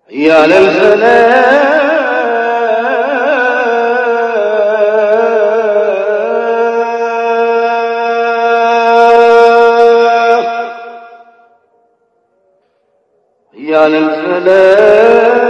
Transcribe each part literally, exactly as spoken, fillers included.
يا للفلاح يا للفلاح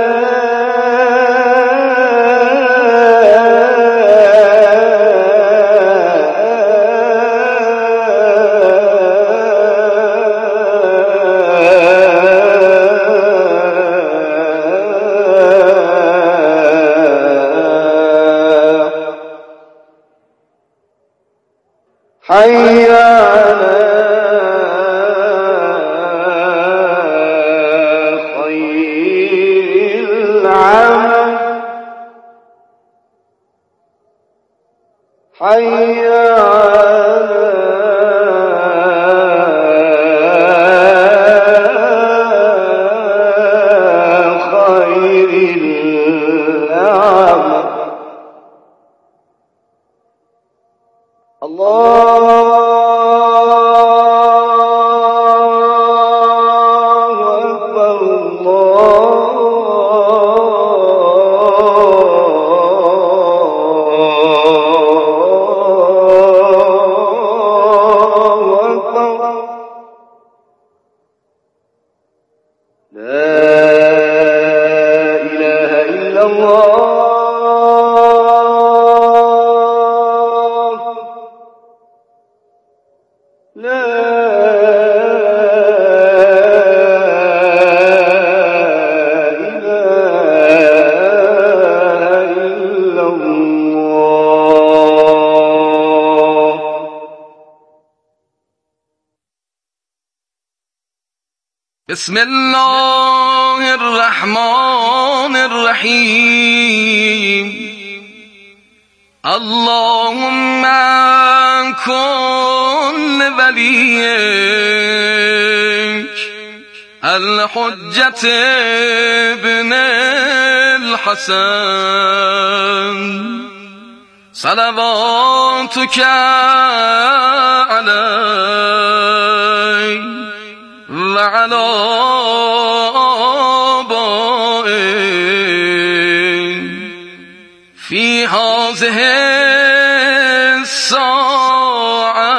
حي على خير العمل حي على خير العمل الله أكبر الله أكبر لا إله إلا الله لا إله إلا الله بسم الله الرحمن الرحيم اللهم كن وليك الحجة ابن الحسن صلواتك عليه وعلى آبائه في هذه الساعة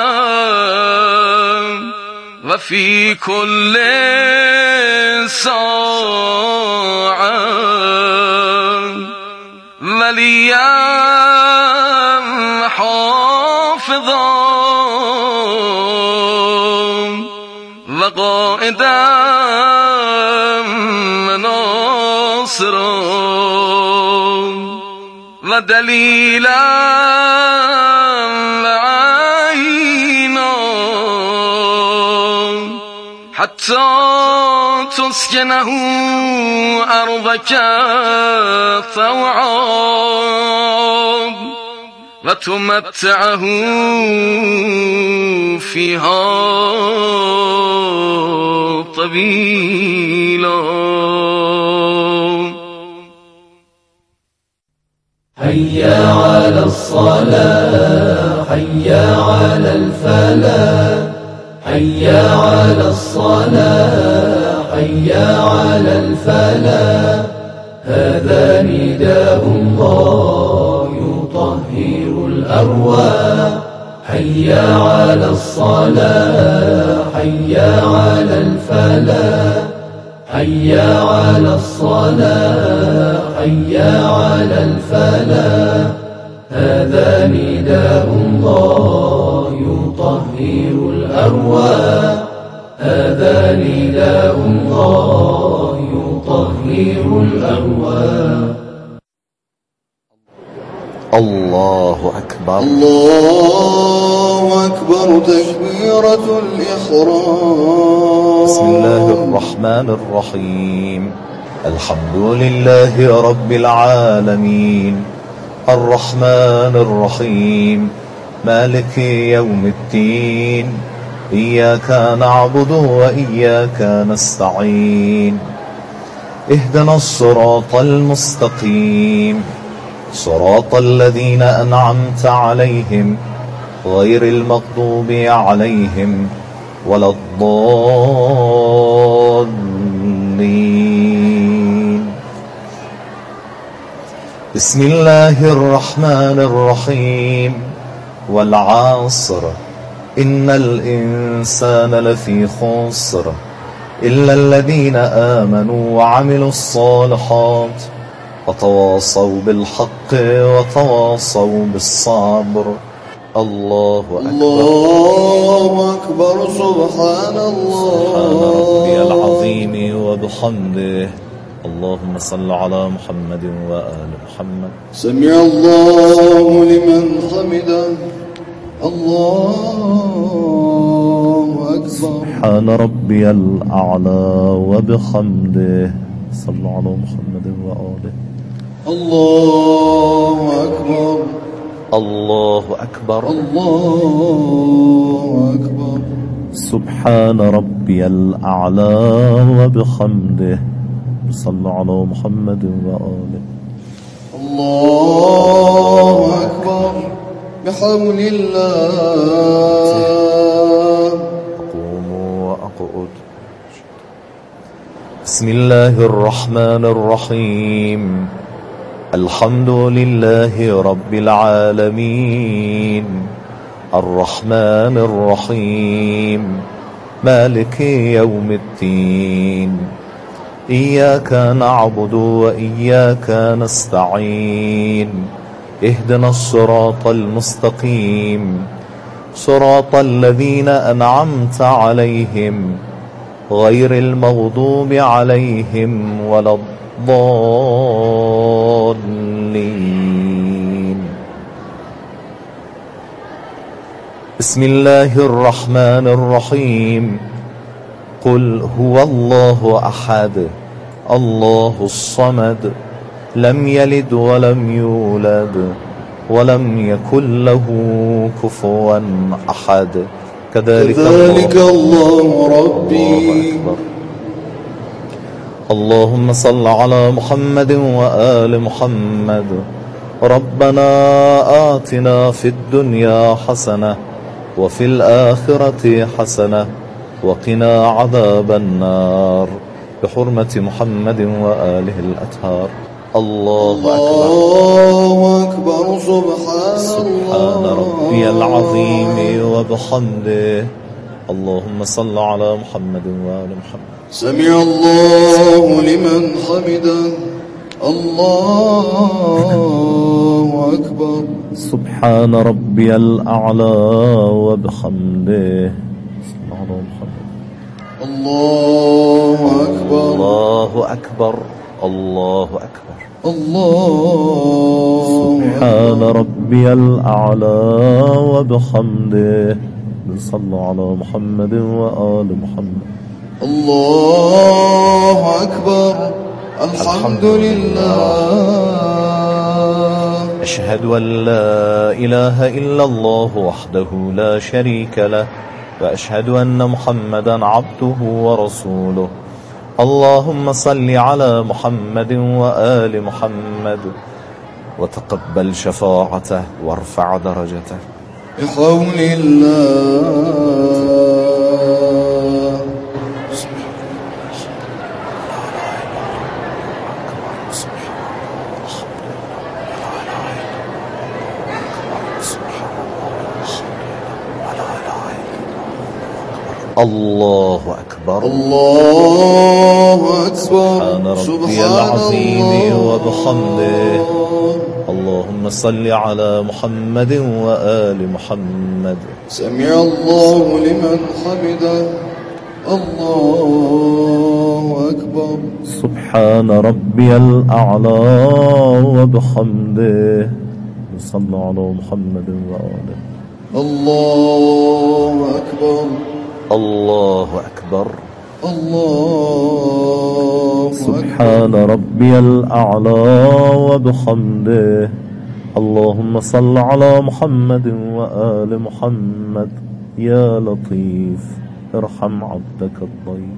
وفي كل ساعة وليا حافظا وقائدا وناصرا ودليلا وعينا حتى تسكنه أرضك طوعا وتمتعه فيها طويلا. هيا على الصلاة هيا على الفلاح هيا على الصلاة هيا على الفلاح هذا نداء الله يطهر الأرواح هيا على الصلاة هيا على الفلاح هيا على الصلاة هيا على الفلاح هذا نداء الله يطهر الأرواح هذا نداء الله يطهر الأرواح. الله أكبر الله أكبر تكبيرة الإحرام. بسم الله الرحمن الرحيم الحمد لله رب العالمين الرحمن الرحيم مالك يوم الدين إياك نعبد وإياك نستعين اهدنا الصراط المستقيم صراط الذين أنعمت عليهم غير المغضوب عليهم ولا الضالين. بسم الله الرحمن الرحيم والعصر إن الإنسان لفي خسر إلا الذين آمنوا وعملوا الصالحات وتواصوا بالحق وتواصوا بالصبر. الله أكبر. الله أكبر. سبحان الله. سبحان ربي العظيم وبحمده. اللهم صل على محمد وآل محمد. سمع الله لمن حمده. الله أكبر. سبحان ربي الأعلى وبحمده. صلوا على محمد وآله. الله أكبر. الله أكبر. الله أكبر. سبحان ربي الأعلى وبحمده. صلوا على محمد وآله. الله أكبر. بحول الله. أقوم وأقعد. بسم الله الرحمن الرحيم. الحمد لله رب العالمين الرحمن الرحيم مالك يوم الدين إياك نعبد وإياك نستعين اهدنا الصراط المستقيم صراط الذين أنعمت عليهم غير المغضوب عليهم ولا الضالين. بسم الله الرحمن الرحيم. قل هو الله أحد الله الصمد لم يلد ولم يولد ولم يكن له كفوا أحد. كذلك, كذلك الله ربي. الله أكبر. اللهم صل على محمد وآل محمد. ربنا آتنا في الدنيا حسنة وفي الآخرة حسنة وقنا عذاب النار بحرمة محمد وآله الأطهار. الله أكبر. الله أكبر. سبحان, سبحان ربي العظيم وبحمده. اللهم صل على محمد وآل محمد. سمع الله لمن حمده. الله أكبر. سبحان ربي الأعلى وبحمده. صلى على محمد. الله أكبر. الله أكبر. الله أكبر. الله. سبحان ربي الأعلى وبحمده. صلى على محمد وآل محمد. الله أكبر. الحمد لله. أشهد أن لا إله إلا الله وحده لا شريك له وأشهد أن محمدا عبده ورسوله. اللهم صل على محمد وآل محمد وتقبل شفاعته وارفع درجته بحول الله. الله أكبر. الله أكبر. سبحان ربي العظيم وبحمده. اللهم صل على محمد وآل محمد. سمع الله لمن حمده. الله أكبر. سبحان ربي الأعلى وبحمده. صلى على محمد وآله. الله أكبر. الله أكبر. الله. سبحان ربي الأعلى وبحمده. اللهم صل على محمد وآل محمد. يا لطيف ارحم عبدك الضيف.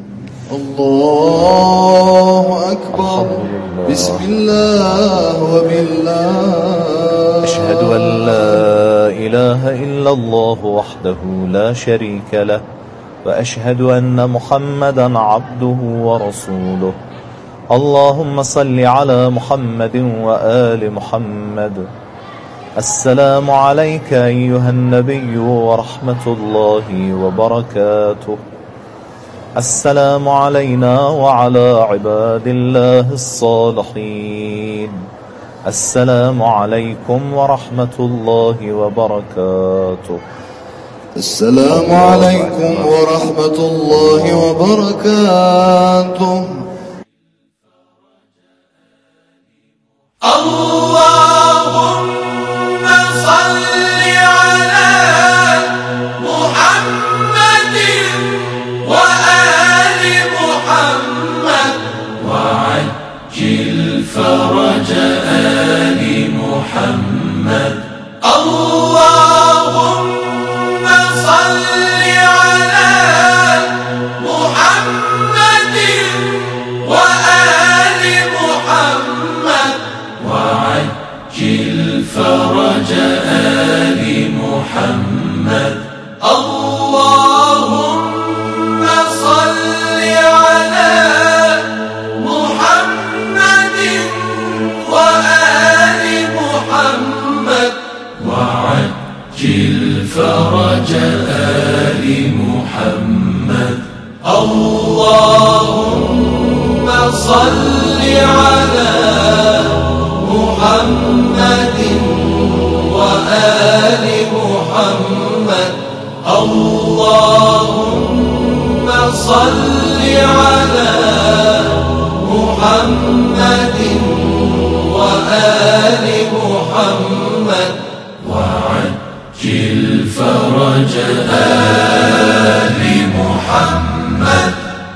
الله أكبر. بسم الله وبالله. أشهد أن لا إله إلا الله وحده لا شريك له وأشهد أن محمدا عبده ورسوله. اللهم صل على محمد وآل محمد. السلام عليك أيها النبي ورحمة الله وبركاته. السلام علينا وعلى عباد الله الصالحين. السلام عليكم ورحمة الله وبركاته. السلام عليكم ورحمة الله وبركاته. اللهم صل على محمد وآل محمد وعجل فرج آل محمد. اللهم صل على محمد وآل محمد وعجل فرج آل محمد. اللهم صل على محمد وآل محمد وعجل فرج آل محمد. اللهم صل على محمد وآل محمد. اللهم صل على محمد وآل محمد وعجل فرج آل محمد.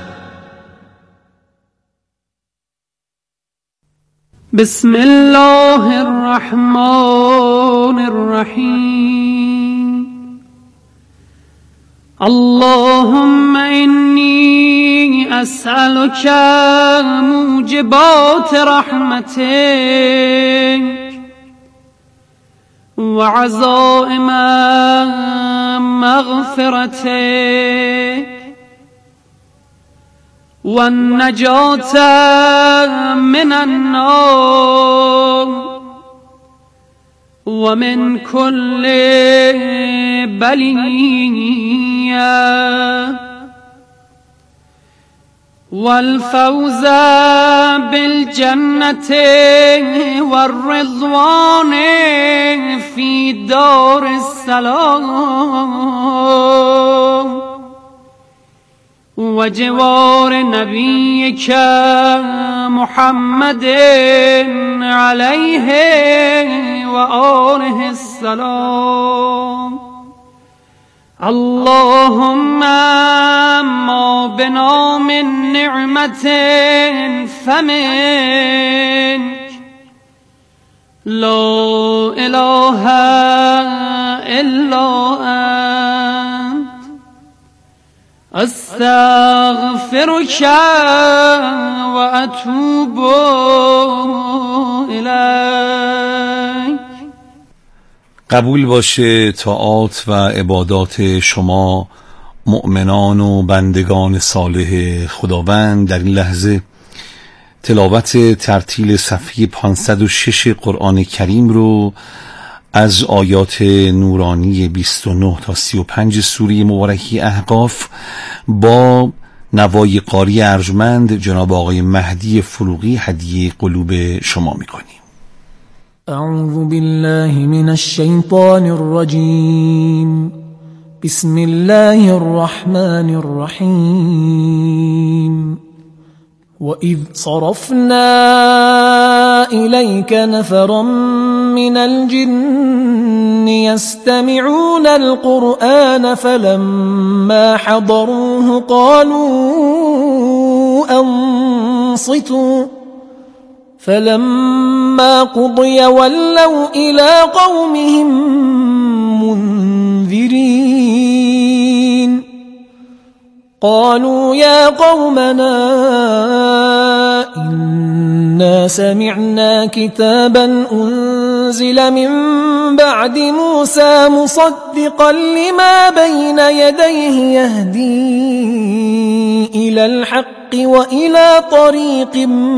بسم الله الرحمن الرحيم. اللهم إني أسألك موجبات رحمتك وعزائم مغفرتك والنجاة من النار ومن كل بلية والفوز بالجنة والرضوان في دار السلام وجوار نبيك محمد عليه وآله السلام. اللهم ما بنا من نعمة فمنك لا إله إلا أنت أستغفرك وأتوب إليك. قبول باشه طاعات و عبادات شما مؤمنان و بندگان صالح خداوند. در این لحظه تلاوت ترتیل صفحه پانصد و شش قرآن کریم رو از آیات نورانی بیست و نه تا سی و پنج سوره مبارکه احقاف با نوای قاری ارجمند جناب آقای مهدی فروغی هدیه قلوب شما میکنیم. اعوذ بالله من الشیطان الرجیم. بسم الله الرحمن الرحیم. وَإِذْ صَرَفْنَا إِلَيْكَ نَفَرًا مِنَ الْجِنِّ يَسْتَمِعُونَ الْقُرْآنَ فَلَمَّا حَضَرُوهُ قَالُوا أَنصِتُوا فَلَمَّا قُضِيَ وَلَّوْا إِلَى قَوْمِهِمْ مُنذِرِينَ. قالوا يا قومنا إنا سمعنا كتابا أنزل من بعد موسى مصدقا لما بين يديه يهدي إلى الحق وإلى طريق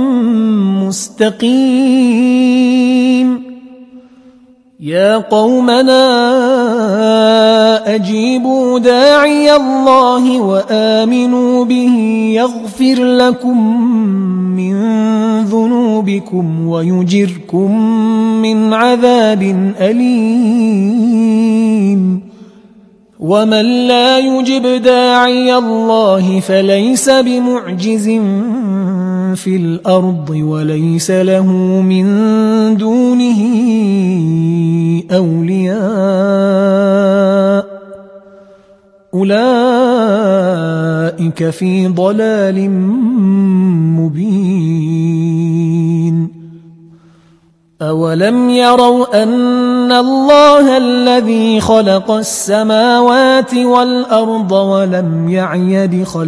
مستقيم يا قومنا أجيبوا داعي الله وآمنوا به يغفر لكم من ذنوبكم ويجركم من عذاب أليم ومن لا يجب داعي الله فليس بمعجز في الأرض وليس له من دونه أولياء أولئك في ضلال مبين أولم يروا أن الله الذي خلق السماوات والأرض ولم يعي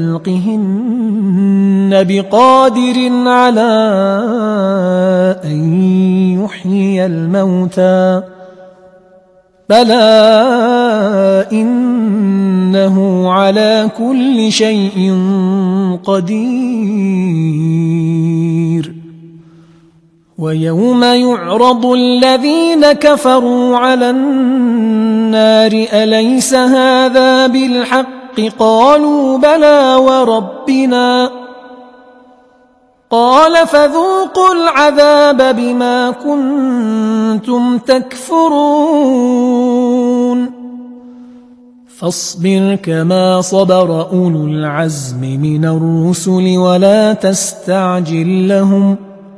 بخلقهن بقادر على أن يحيي الموتى بلى إنه على كل شيء قدير ويوم يعرض الذين كفروا على النار أليس هذا بالحق قالوا بلى وربنا قال فذوقوا العذاب بما كنتم تكفرون فاصبر كما صبر أولو العزم من الرسل ولا تستعجل لهم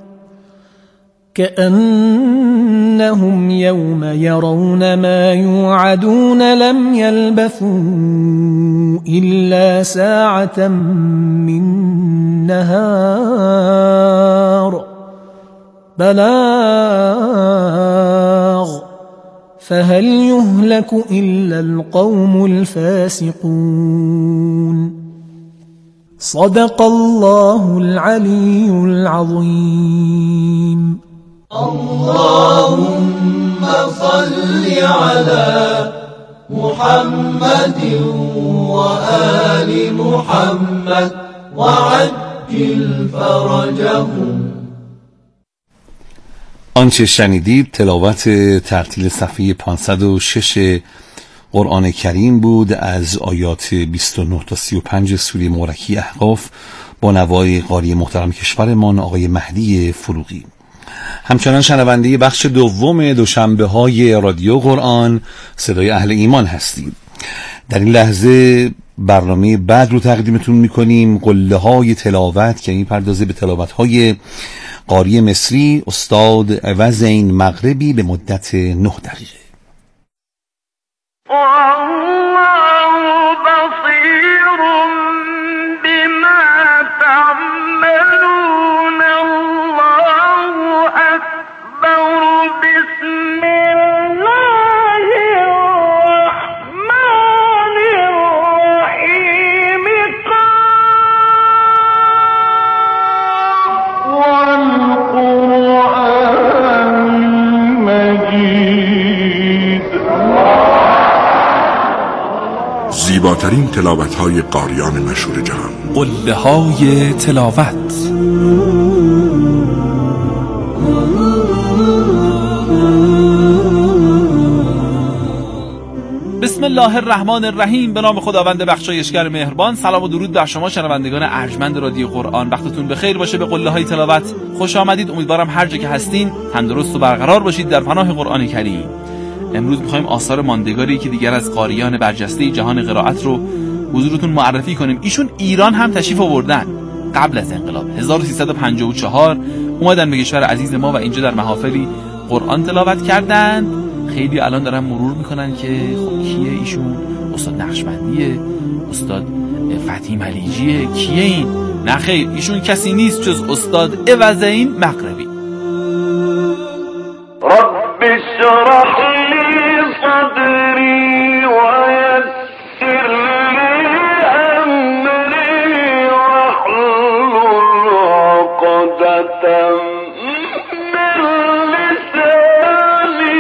كأنهم يوم يرون ما يوعدون لم يلبثوا إلا ساعة من نهار بلاغ فهل يهلك إلا القوم الفاسقون صدق الله العلي العظيم اللهم صل على محمد وآل محمد وعجل فرجهم. آنچه شنیدید تلاوت ترتیل صفحه پانصد و شش قرآن کریم بود از آیات بیست و نه تا سی و پنج سوره مبارکه احقاف با نوای قاری محترم کشورمان آقای مهدی فروغی. همچنان شنونده بخش دوم دوشنبه های رادیو قرآن صدای اهل ایمان هستید. در این لحظه برنامه بعد رو تقدیمتون میکنیم، قله های تلاوت که این پردازه به تلاوت های قاری مصری استاد عوضین مغربی به مدت نه دقیقه. زیباترین تلاوت‌های قاریان مشهور جهان، قله‌های تلاوت. بسم الله الرحمن الرحیم. به نام خداوند بخشایشگر مهربان. سلام و درود بر شما شنوندگان ارجمند رادیو قرآن. وقتتون بخیر باشه. به قله‌های تلاوت خوش آمدید. امیدوارم هر جا که هستین تندرست و برقرار باشید در پناه قرآن کریم. امروز می‌خوایم آثار ماندگاری که دیگر از قاریان برجسته جهان قرائت رو حضورتون معرفی کنیم. ایشون ایران هم تشریف آوردن قبل از انقلاب هزار و سیصد و پنجاه و چهار اومدن به کشور عزیز ما و اینجا در محافلی قرآن تلاوت کردند. خیلی الان دارن مرور میکنن که خب کیه ایشون؟ استاد نقشبندیه؟ استاد فتحی ملیجیه؟ کیه این؟ نه خیر، ایشون کسی نیست جز استاد عوضین مغربی. رب اشرح لی صدری و یسر لی امری واحلل عقدة من لسانی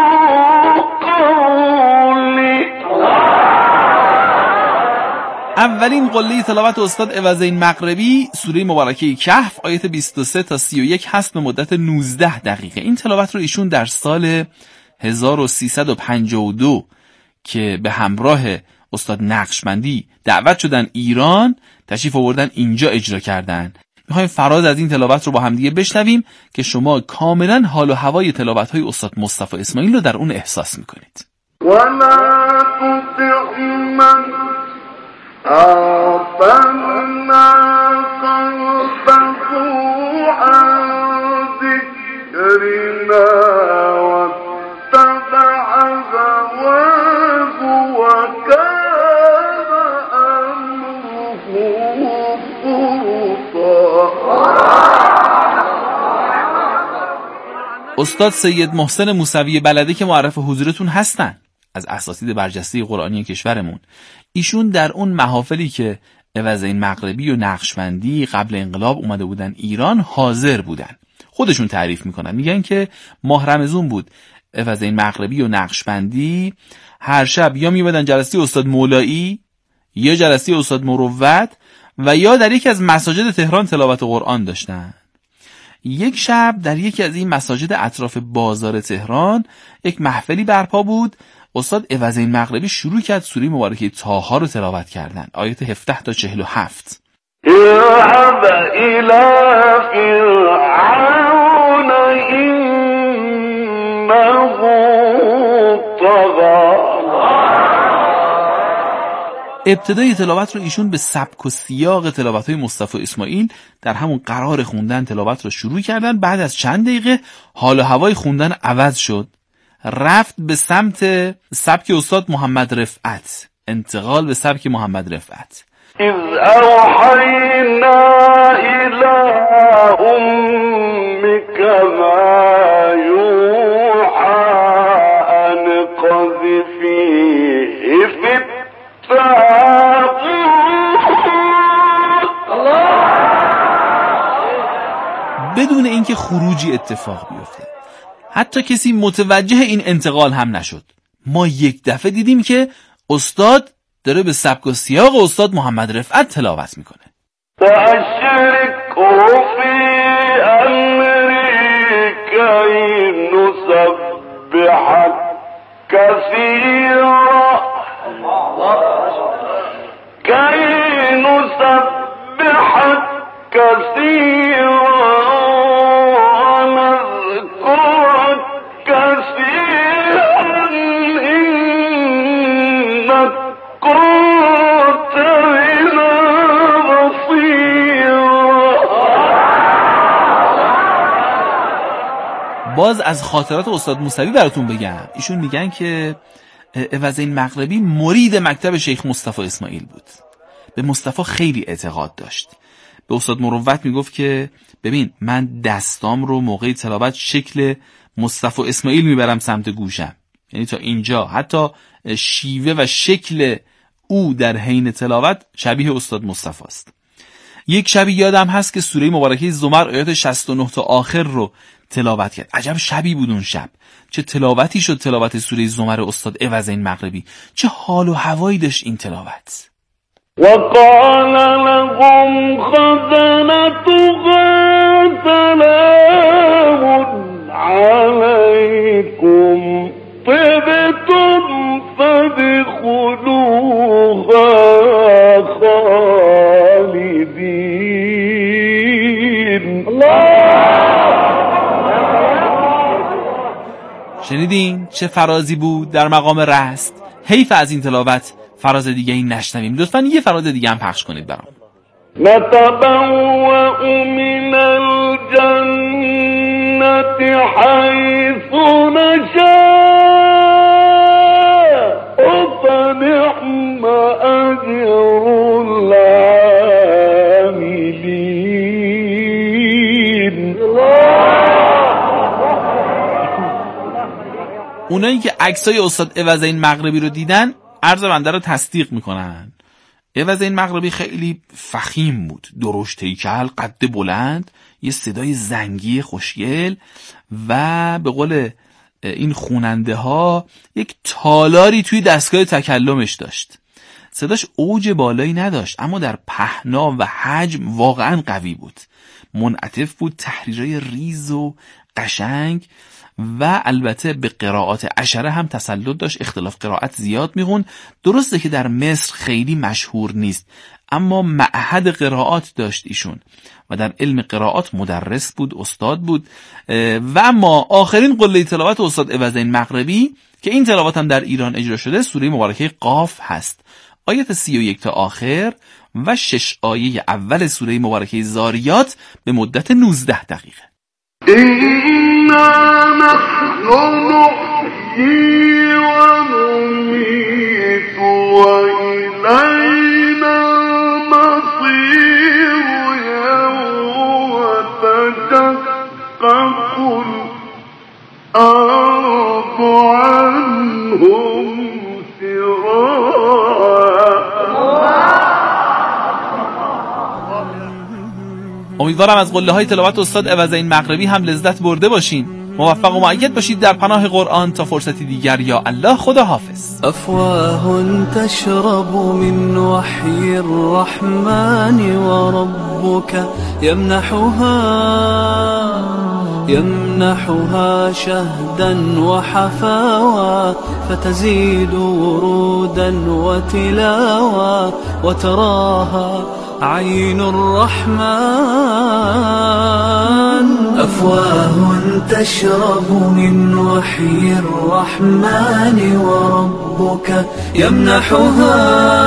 یفقهوا قولی. اولین قله تلاوت استاد عوضین مغربی سوره مبارکه کهف آیت بیست و سه تا سی و یک هست به مدت نوزده دقیقه. این تلاوت رو ایشون در سال هزار و سیصد و پنجاه و دو که به همراه استاد نقشبندی دعوت شدن ایران تشریف آوردن اینجا اجرا کردن. میخوایم فراز از این تلاوت رو با هم دیگه بشنویم که شما کاملا حال و هوای تلاوت های استاد مصطفی اسماعیل رو در اون احساس میکنید. ولا تطع من أغفلنا قلبه عن ذكرنا واتبع هواه وكان أمره فرطا. استاد سید محسن موسوی بلده که معرف حضورتون هستن از اساتید برجسته قرآنی کشورمون، ایشون در اون محافلی که عوضین مغربی و نقشبندی قبل انقلاب اومده بودن ایران حاضر بودن. خودشون تعریف میکنن، میگن که ماه رمضان بود، عوضین مغربی و نقشبندی هر شب یا میبادن جلسه استاد مولایی یا جلسه استاد مروت و یا در یکی از مساجد تهران تلاوت قرآن داشتن. یک شب در یکی از این مساجد اطراف بازار تهران یک محفلی برپا بود. استاد عوضین مغربی شروع کرد سوره مبارکه طه رو تلاوت کردن، آیت هفده تا چهل و هفت. اذهب الى فرعون انه طغى. ابتدای تلاوت رو ایشون به سبک و سیاق تلاوت های مصطفی اسماعیل در همون قرار خوندن تلاوت رو شروع کردن. بعد از چند دقیقه حال و هوای خوندن عوض شد، رفت به سمت سبک استاد محمد رفعت، انتقال به سبک محمد رفعت. اذ اوحینا الی امک ما یوحی ان قذفیه فی التابوت. بدون اینکه خروجی اتفاق بیفته، حتی کسی متوجه این انتقال هم نشد. ما یک دفعه دیدیم که استاد داره به سبک و سیاق استاد محمد رفعت تلاوت میکنه. فَأَشْرِكْهُ فِي أَمْرِي كَيْ نُسَبِّحَكَ كَثِيرًا كَيْ نُسَبِّحَكَ كَثِيرًا وَنَذْكُرَكَ كَثِيرًا إِنَّكَ كُنتَ بِنَا بَصِيرًا. باز از خاطرات استاد موسوی براتون بگم، ایشون میگن که عوضین مغربی مرید مکتب شیخ مصطفی اسماعیل بود، به مصطفی خیلی اعتقاد داشت. به استاد مروت میگفت که ببین من دستام رو موقع تلاوت شکل مصطفی اسماعیل میبرم سمت گوشم، یعنی تا اینجا حتی شیوه و شکل او در حین تلاوت شبیه استاد مصطفی است. یک شبی یادم هست که سوره مبارکه زمر آیات شصت و نه تا آخر رو تلاوت کرد. عجب شبی بود اون شب، چه تلاوتی شد تلاوت سوره زمر استاد عوضین مغربی، چه حال و هوایی داشت این تلاوت. وقال لهم خزنتها سلام عليكم طبتم فادخلوها خالدين. شنیدین چه فرازی بود در مقام رست؟ حیف از این تلاوت فراز دیگه این نشنویم. لطفاً یه فراز دیگه هم پخش کنید برام. نتبوأ من الجنة حيث نشاء فنعم أجر العاملين. اونایی که عکسای استاد عوضین مغربی رو دیدن عرض بنده رو تصدیق میکنن. عوضین مغربی خیلی فخیم بود، درشت هیکل، قد بلند، یه صدای زنگی خوشگل و به قول این خواننده ها یک تالاری توی دستگاه تکلمش داشت. صداش اوج بالایی نداشت، اما در پهنا و حجم واقعا قوی بود. منعطف بود، تحریرای ریز و قشنگ و البته به قرائات عشره هم تسلط داشت. اختلاف قرائت زیاد میخوند. درسته که در مصر خیلی مشهور نیست، اما معهد قرائات داشت ایشون و در علم قرائات مدرس بود، استاد بود. و اما آخرین قله تلاوت استاد عوضین مغربی که این تلاوت هم در ایران اجرا شده سوره مبارکه قاف هست، آیت سی و یک تا آخر و شش آیه اول سوره مبارکه زاریات به مدت نوزده دقیقه. إنا نحن نحيي ونميت وإلينا المصير يوم تشقق الأرض عنهم امیدوارم از قله های تلاوت استاد عوضین مغربی هم لذت برده باشین. موفق و مؤید باشید در پناه قرآن. تا فرصتی دیگر، یا الله، خدا حافظ. أفواه تشرب من وحي الرحمن وربك يمنحها يمنحها شهدا وحفاوى فتزيد ورودا وتلاوى وتراها عين الرحمن. أفواه تشرب من وحي الرحمن وربك يمنحها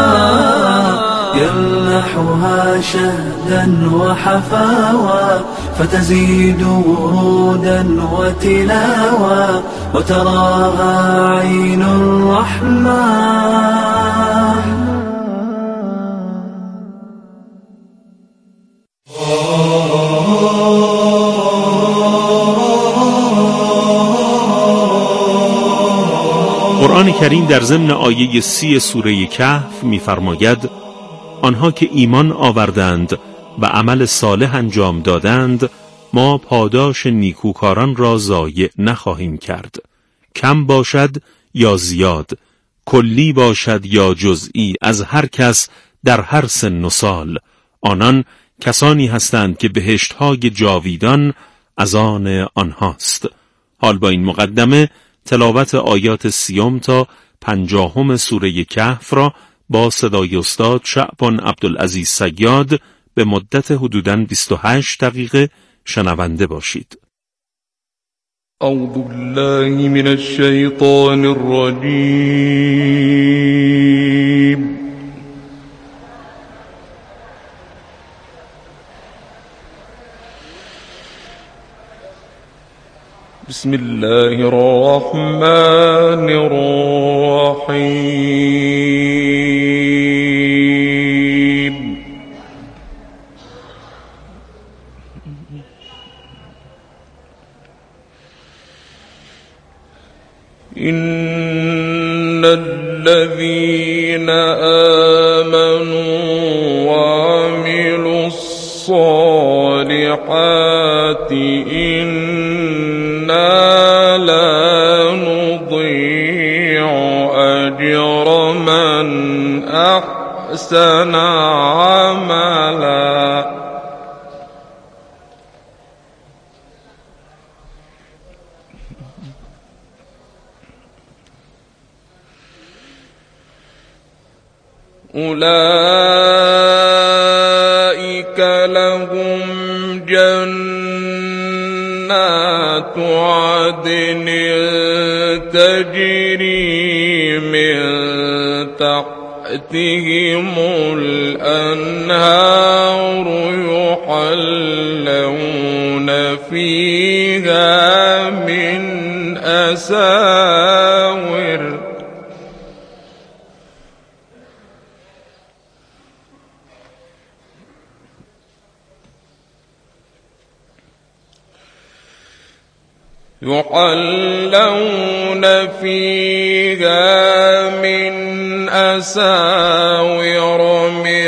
يمنحها شهدا وحفاوى فتزيد ورودا وتلاوى وتراها عين الرحمن. قرآن کریم در ضمن آیه سی سوره کهف می‌فرماید آنها که ایمان آوردند و عمل صالح انجام دادند ما پاداش نیکوکاران را ضایع نخواهیم کرد، کم باشد یا زیاد، کلی باشد یا جزئی، از هر کس در هر سن و سال. آنان کسانی هستند که بهشت‌های جاویدان از آن آنهاست. حال با این مقدمه تلاوت آیات سیوم تا پنجاهم سوره کهف را با صدای استاد شعبان عبدالعزیز صیاد به مدت حدوداً بیست و هشت دقیقه شنونده باشید. اعوذ بالله من الشیطان الرجیم. بسم الله الرحمن الرحیم. إن الذين آمنوا وعملوا الصالحات إنا لا نضيع أجر من أحسن عملا. أولئك لهم جنات عدن تجري من تحتهم الأنهار يحلون فيها من أساور يحلون فيها من أساور من